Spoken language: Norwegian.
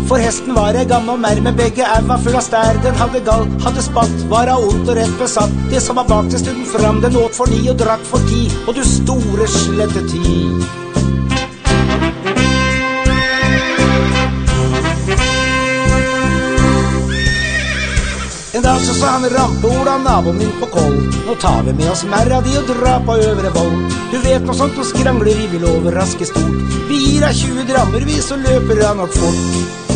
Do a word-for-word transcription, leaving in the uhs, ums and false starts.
For hesten var ei gammel mer med begge æva full av stær. Den hadde gall, hadde spatt, var av ondt og rett besatt. Det som var bak til stunden fram, den åt for ni og drakk for ti. Og du store slette tid. En dag så sa han Rampe-Ola, naboen min på Koll. Nå tar vi med oss merra di og drar på Øvre Voll. Du vet noe sånt og skrangler i vil over raske stort. Vi gir deg tjue drammer, vi så løper han nok fort.